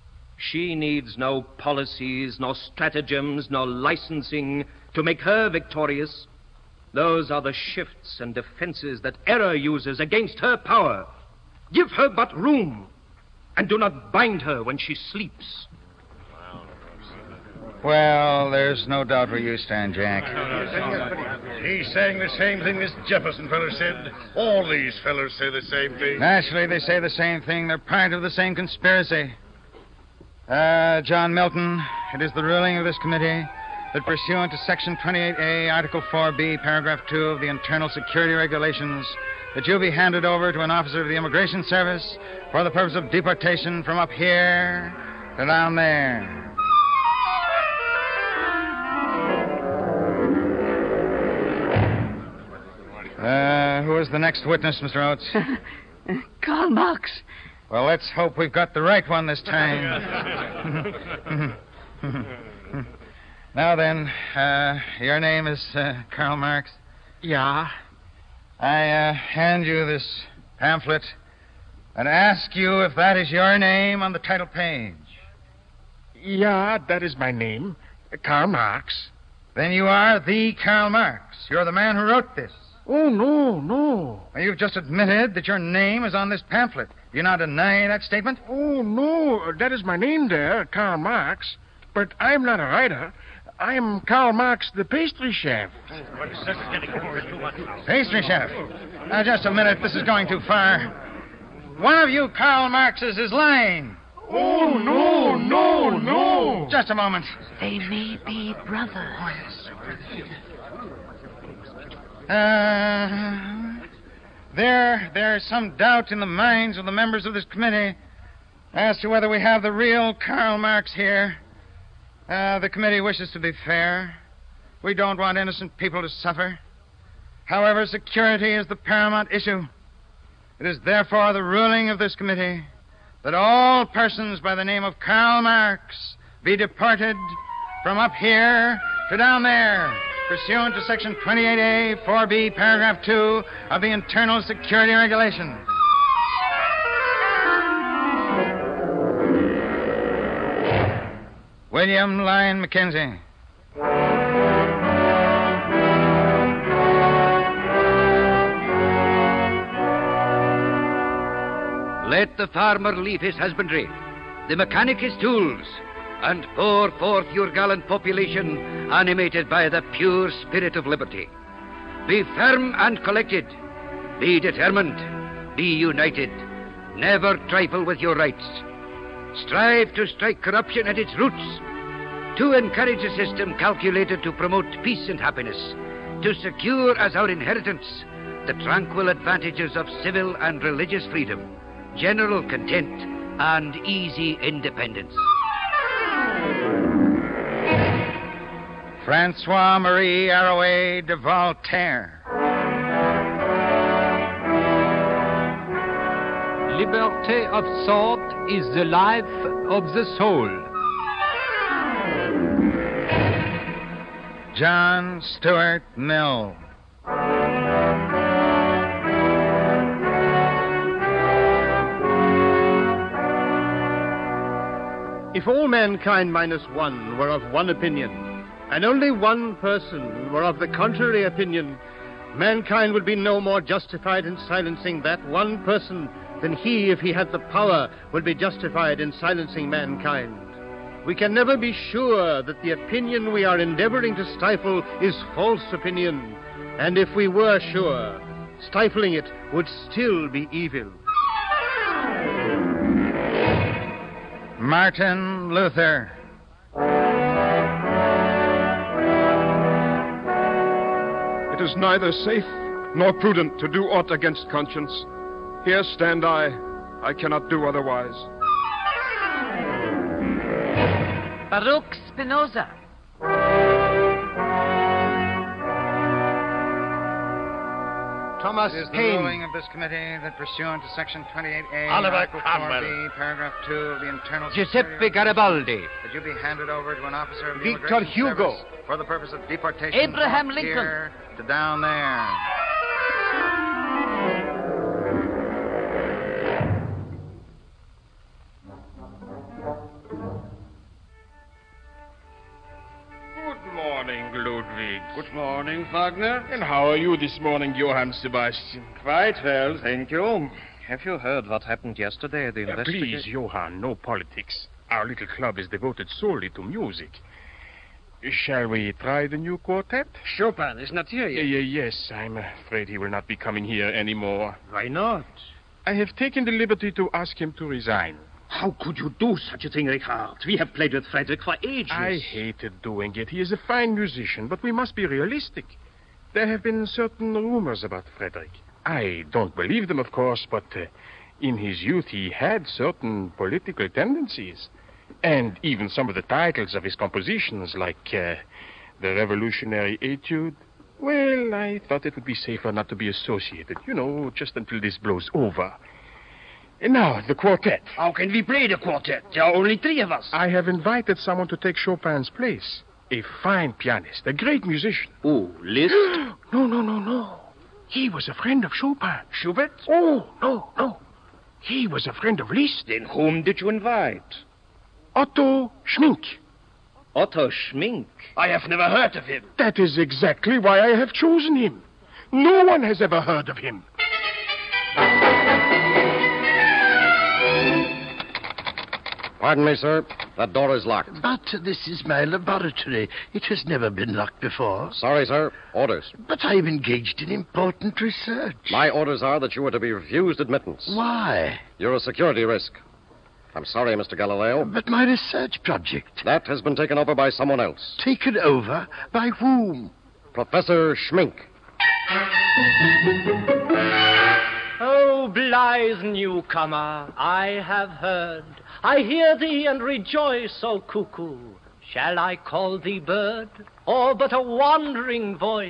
She needs no policies, nor stratagems, nor licensing to make her victorious. Those are the shifts and defenses that error uses against her power. Give her but room, and do not bind her when she sleeps. Well, there's no doubt where you stand, Jack. He's saying the same thing this Jefferson fellow said. All these fellows say the same thing. Naturally, they say the same thing. They're part of the same conspiracy. Uh, John Milton, it is the ruling of this committee that pursuant to Section twenty-eight A, Article four B, Paragraph two of the Internal Security Regulations, that you be handed over to an officer of the Immigration Service for the purpose of deportation from up here to down there. Uh, who is the next witness, Mister Oates? Karl Marx. Well, let's hope we've got the right one this time. Now then, uh, your name is uh, Karl Marx? Yeah. I uh, hand you this pamphlet and ask you if that is your name on the title page. Yeah, that is my name. Karl Marx. Then you are the Karl Marx. You're the man who wrote this. Oh, no, no. Well, you've just admitted that your name is on this pamphlet. Do you not deny that statement? Oh, no. That is my name there, Karl Marx. But I'm not a writer. I'm Karl Marx, the pastry chef. Pastry chef? Now, just a minute. This is going too far. One of you Karl Marxes is lying. Oh, no, no, no. Just a moment. They may be brothers. Uh, there, there's some doubt in the minds of the members of this committee as to whether we have the real Karl Marx here. Uh, the committee wishes to be fair. We don't want innocent people to suffer. However, security is the paramount issue. It is therefore the ruling of this committee that all persons by the name of Karl Marx be deported from up here to down there, pursuant to Section twenty-eight A, four B, Paragraph two of the Internal Security Regulations. William Lyon Mackenzie. Let the farmer leave his husbandry, the mechanic his tools, and pour forth your gallant population animated by the pure spirit of liberty. Be firm and collected. Be determined. Be united. Never trifle with your rights. Strive to strike corruption at its roots, to encourage a system calculated to promote peace and happiness, to secure as our inheritance the tranquil advantages of civil and religious freedom, general content, and easy independence. Francois-Marie Arouet de Voltaire. Liberty of thought is the life of the soul. John Stuart Mill. If all mankind minus one were of one opinion, and only one person were of the contrary opinion, mankind would be no more justified in silencing that one person than he, if he had the power, would be justified in silencing mankind. We can never be sure that the opinion we are endeavoring to stifle is false opinion, and if we were sure, stifling it would still be evil. Martin Luther. It is neither safe nor prudent to do aught against conscience. Here stand I. I cannot do otherwise. Baruch Spinoza. Thomas It is the Paine. ruling of this committee that pursuant to Section twenty-eight A, Oliver Article Cromwell. four B, Paragraph two of the Internal Giuseppe Security Garibaldi. that you be handed over to an officer of the Victor Immigration Hugo. Service for the purpose of deportation Abraham from Lincoln. here to down there. Good morning, Ludwig. Good morning, Wagner. And how are you this morning, Johann Sebastian? Quite well, thank you. Have you heard what happened yesterday at the Uh, investigation? please, Johann, no politics. Our little club is devoted solely to music. Shall we try the new quartet? Chopin is not here Yeah, yet. yeah, yes, I'm afraid he will not be coming here anymore. Why not? I have taken the liberty to ask him to resign. How could you do such a thing, Richard? We have played with Frederick for ages. I hated doing it. He is a fine musician, but we must be realistic. There have been certain rumors about Frederick. I don't believe them, of course, but uh, in his youth he had certain political tendencies. And even some of the titles of his compositions, like uh, the Revolutionary Etude, well, I thought it would be safer not to be associated, you know, just until this blows over. And now, the quartet. How can we play the quartet? There are only three of us. I have invited someone to take Chopin's place. A fine pianist, a great musician. Oh, Liszt? No, no, no, no. He was a friend of Chopin. Schubert? Oh, no, no. He was a friend of Liszt. Then whom did you invite? Otto Schmink. Otto Schmink? I have never heard of him. That is exactly why I have chosen him. No one has ever heard of him. Pardon me, sir. That door is locked. But this is my laboratory. It has never been locked before. Sorry, sir. Orders. But I'm engaged in important research. My orders are that you are to be refused admittance. Why? You're a security risk. I'm sorry, Mister Galileo. But my research project. That has been taken over by someone else. Taken over? By whom? Professor Schmink. Oh, blithe newcomer, I have heard. I hear thee and rejoice, O cuckoo. Shall I call thee bird, or but a wandering voice?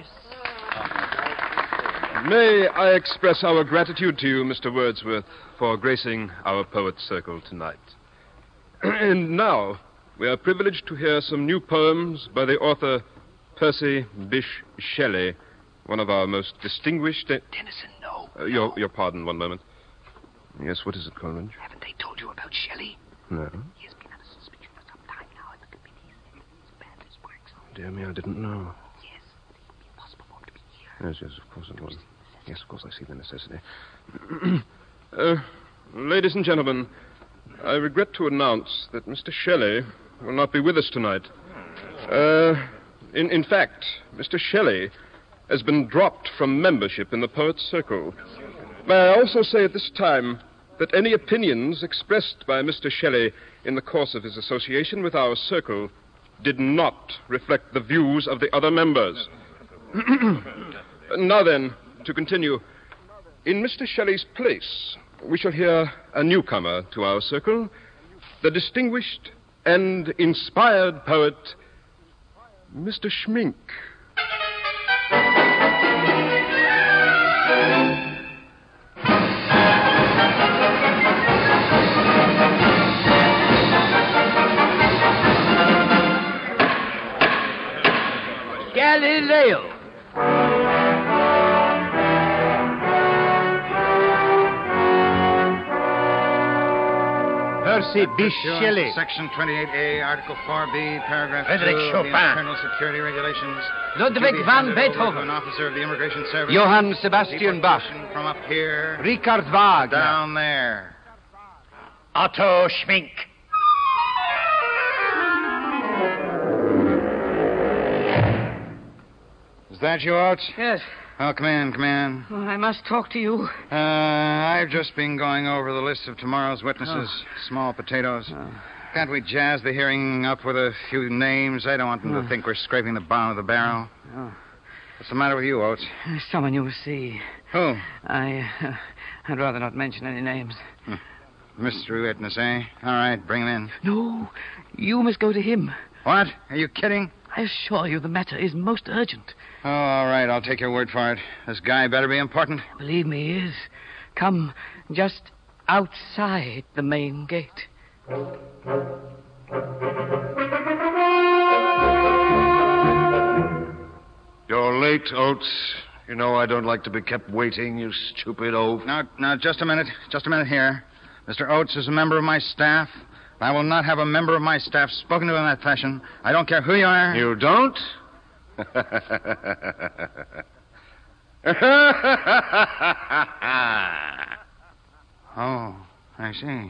May I express our gratitude to you, Mister Wordsworth, for gracing our Poets' Circle tonight. And now, we are privileged to hear some new poems by the author Percy Bysshe Shelley, one of our most distinguished... De- Tennyson, no. Uh, your, your pardon, one moment. Yes, what is it, Coleridge? Haven't they told you about Shelley? No. He has been under suspicion for some time now, and the committee has as bad as works. Dear me, I didn't know. Yes, it would be impossible for him to be here. Yes, yes, of course it was. Yes, of course I see the necessity. uh, ladies and gentlemen, I regret to announce that Mister Shelley will not be with us tonight. Uh, in, in fact, Mister Shelley has been dropped from membership in the Poets' Circle. May I also say at this time that any opinions expressed by Mister Shelley in the course of his association with our circle did not reflect the views of the other members. Now then, to continue, in Mister Shelley's place, we shall hear a newcomer to our circle, the distinguished and inspired poet, Mister Schmink. Galileo. Percy Bysshe Shelley. Section twenty-eight A, Article four B, Paragraph Frederick two Chopin. of the Internal Security Regulations. Ludwig To be van handed over to Beethoven. An officer of the Immigration Service. Johann Sebastian Bach. Deportation From up here. Richard Wagner. Down there. Otto Schmink. Is that you, Oates? Yes. Oh, come in, come in. Oh, I must talk to you. Uh, I've just been going over the list of tomorrow's witnesses. Oh. Small potatoes. Oh. Can't we jazz the hearing up with a few names? I don't want them Oh. to think we're scraping the bottom of the barrel. Oh. What's the matter with you, Oates? There's someone you will see. Who? I, uh, I'd rather not mention any names. Mystery witness, eh? All right, bring him in. No, you must go to him. What? Are you kidding? I assure you the matter is most urgent. Oh, all right, I'll take your word for it. This guy better be important. Believe me, he is. Come, just outside the main gate. You're late, Oates. You know I don't like to be kept waiting, you stupid oaf. Now, now, just a minute. Just a minute here. Mister Oates is a member of my staff. I will not have a member of my staff spoken to in that fashion. I don't care who you are. You don't? Oh, I see.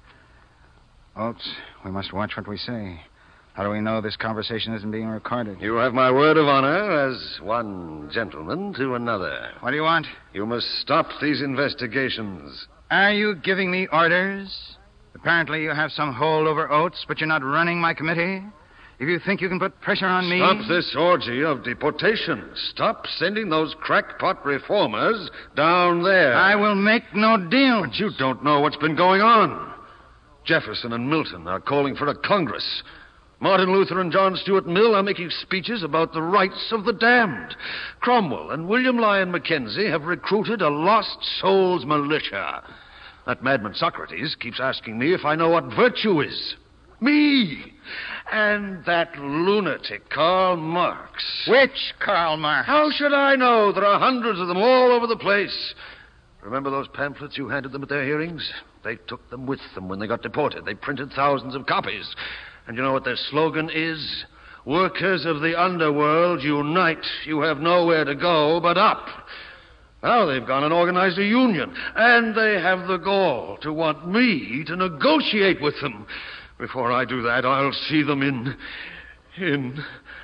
Oates, we must watch what we say. How do we know this conversation isn't being recorded? You have my word of honor as one gentleman to another. What do you want? You must stop these investigations. Are you giving me orders? Apparently you have some hold over Oates, but you're not running my committee. If you think you can put pressure on me... Stop this orgy of deportation. Stop sending those crackpot reformers down there. I will make no deal. But you don't know what's been going on. Jefferson and Milton are calling for a Congress. Martin Luther and John Stuart Mill are making speeches about the rights of the damned. Cromwell and William Lyon Mackenzie have recruited a lost souls militia. That madman Socrates keeps asking me if I know what virtue is. Me! And that lunatic Karl Marx. Which Karl Marx? How should I know? There are hundreds of them all over the place. Remember those pamphlets you handed them at their hearings? They took them with them when they got deported. They printed thousands of copies. And you know what their slogan is? Workers of the underworld, unite. You have nowhere to go but up. Now they've gone and organized a union. And they have the gall to want me to negotiate with them. Before I do that, I'll see them in... in...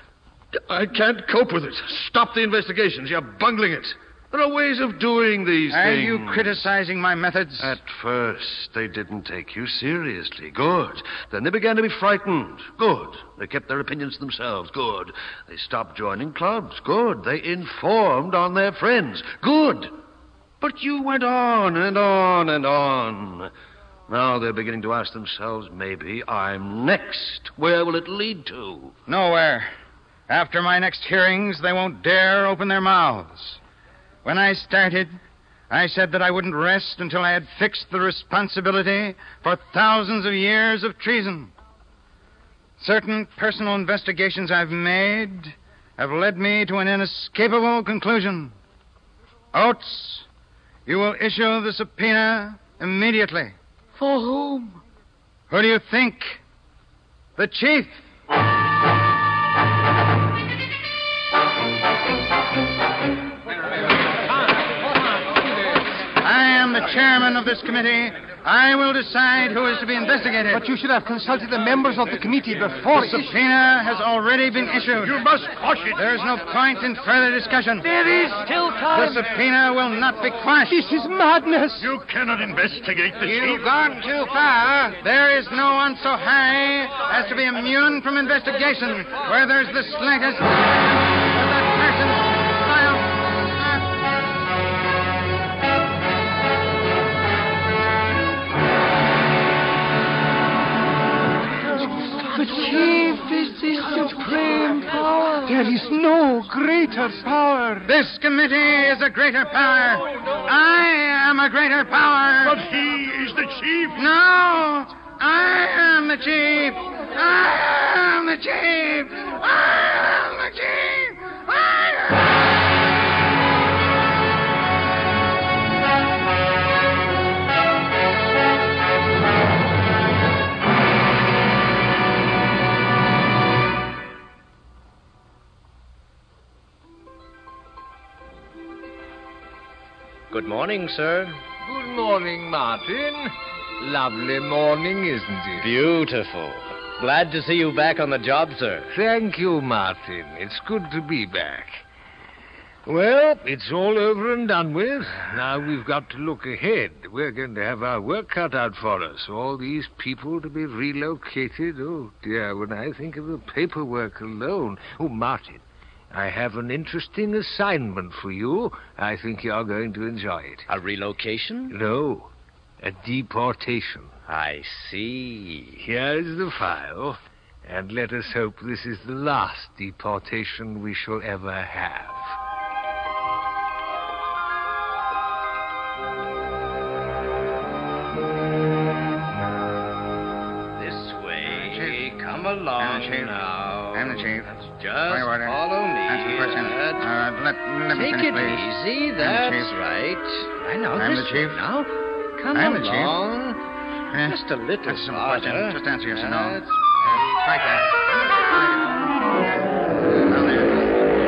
I can't cope with it. Stop the investigations. You're bungling it. There are ways of doing these Are things. you criticizing my methods? At first, they didn't take you seriously. Good. Then they began to be frightened. Good. They kept their opinions to themselves. Good. They stopped joining clubs. Good. They informed on their friends. Good. But you went on and on and on. Now they're beginning to ask themselves, maybe I'm next. Where will it lead to? Nowhere. After my next hearings, they won't dare open their mouths. When I started, I said that I wouldn't rest until I had fixed the responsibility for thousands of years of treason. Certain personal investigations I've made have led me to an inescapable conclusion. Oates, you will issue the subpoena immediately. For whom? Who do you think? The chief. I am the chairman of this committee. I will decide who is to be investigated. But you should have consulted the members of the committee before... The subpoena has already been issued. You must quash it. There's no point in further discussion. There is still time. The subpoena will not be quashed. This is madness. You cannot investigate the You've chief. gone too far. There is no one so high as to be immune from investigation where there's the slightest... of that person's trial. The chief is the supreme power. There is no greater power. This committee is a greater power. I am a greater power. But he is the chief. No, I am the chief. I am the chief. I am the chief. I am... Good morning, sir. Good morning, Martin. Lovely morning, isn't it? Beautiful. Glad to see you back on the job, sir. Thank you, Martin. It's good to be back. Well, it's all over and done with. Now we've got to look ahead. We're going to have our work cut out for us. All these people to be relocated. Oh, dear, when I think of the paperwork alone. Oh, Martin, I have an interesting assignment for you. I think you're going to enjoy it. A relocation? No, a deportation. I see. Here's the file, and let us hope this is the last deportation we shall ever have. This way. Come along now. I'm the chief. Just Point of order. follow me. Answer the question. That's- Uh, let, let me Take finish, it please. easy. I'm the That's chief. right. I know I'm this the chief. way now. Come I'm the chief. along. Eh, Just a little That's some farther. question. Just answer yes or no. That's Uh, Strike that. Now there.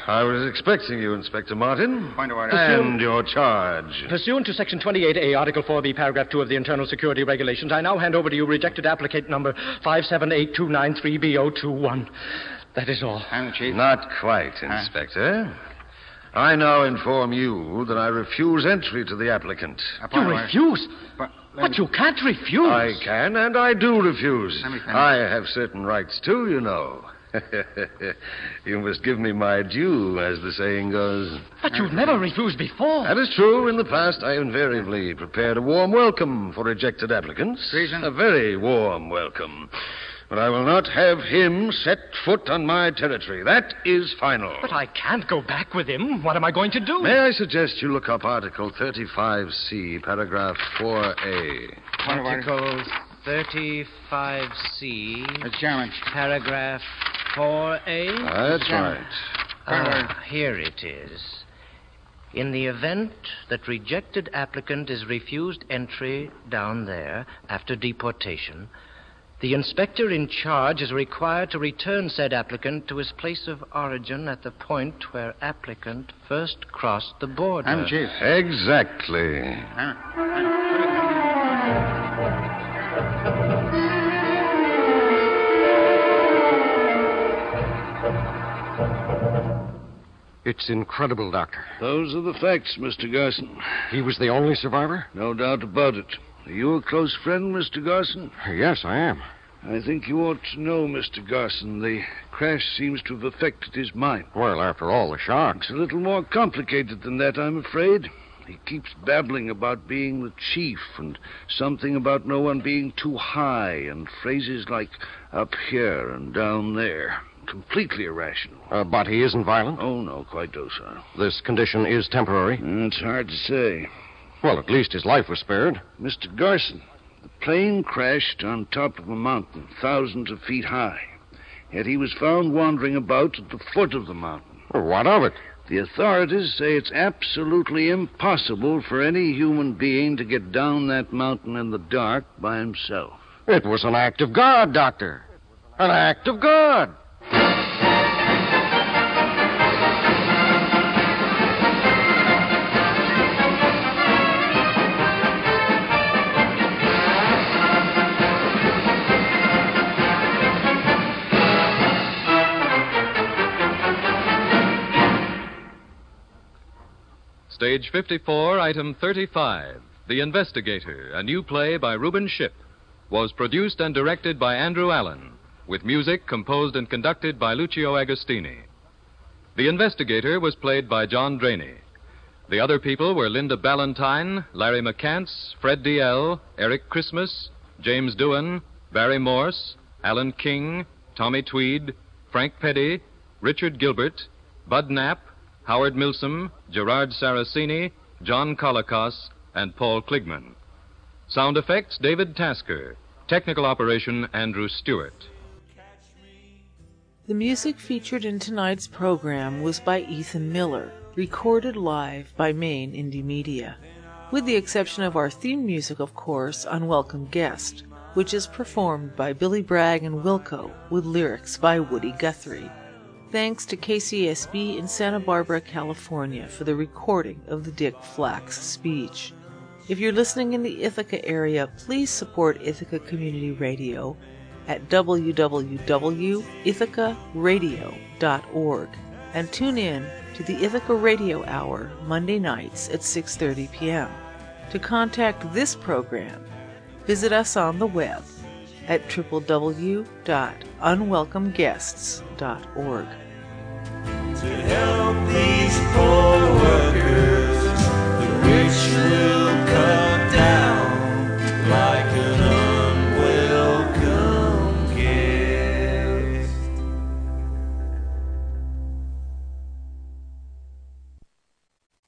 I was expecting you, Inspector Martin. Point of order. And your charge. Pursuant to Section twenty-eight A, Article four B, Paragraph two of the Internal Security Regulations, I now hand over to you rejected applicant number five seven eight two nine three B zero two one. That is all. I'm the chief. Not quite, Inspector. I now inform you that I refuse entry to the applicant. You refuse? But, but you can't refuse. I can, and I do refuse. Let me finish. I have certain rights, too, you know. You must give me my due, as the saying goes. But you've never refused before. That is true. In the past, I invariably prepared a warm welcome for rejected applicants. Reason? A very warm welcome. But I will not have him set foot on my territory. That is final. But I can't go back with him. What am I going to do? May I suggest you look up Article thirty-five C, Paragraph four A. Article thirty-five C. Mister Chairman. Paragraph four A. That's right. Ah, here it is. In the event that rejected applicant is refused entry down there after deportation, the inspector in charge is required to return said applicant to his place of origin at the point where applicant first crossed the border. I'm chief. Exactly. It's incredible, Doctor. Those are the facts, Mister Garson. He was the only survivor? No doubt about it. Are you a close friend, Mister Garson? Yes, I am. I think you ought to know, Mister Garson, the crash seems to have affected his mind. Well, after all, the shock. It's a little more complicated than that, I'm afraid. He keeps babbling about being the chief and something about no one being too high and phrases like up here and down there. Completely irrational. Uh, but he isn't violent? Oh, no, quite docile. This condition is temporary? It's hard to say. Well, at least his life was spared. Mister Garson, the plane crashed on top of a mountain, thousands of feet high. Yet he was found wandering about at the foot of the mountain. Well, what of it? The authorities say it's absolutely impossible for any human being to get down that mountain in the dark by himself. It was an act of God, Doctor. An act of God. Stage fifty-four, Item thirty-five, The Investigator, a new play by Reuben Ship, was produced and directed by Andrew Allen, with music composed and conducted by Lucio Agostini. The Investigator was played by John Draney. The other people were Linda Ballantyne, Larry McCants, Fred D L, Eric Christmas, James Doohan, Barry Morse, Alan King, Tommy Tweed, Frank Petty, Richard Gilbert, Bud Knapp, Howard Milsom, Gerard Saraceni, John Kolokos, and Paul Kligman. Sound effects, David Tasker. Technical operation, Andrew Stewart. The music featured in tonight's program was by Ethan Miller, recorded live by Maine Indie Media. With the exception of our theme music, of course, Unwelcome Guest, which is performed by Billy Bragg and Wilco, with lyrics by Woody Guthrie. Thanks to K C S B in Santa Barbara, California, for the recording of the Dick Flax speech. If you're listening in the Ithaca area, please support Ithaca Community Radio at w w w dot ithaca radio dot org and tune in to the Ithaca Radio Hour Monday nights at six thirty p.m. To contact this program, visit us on the web at w w w dot unwelcome guests dot org. To help the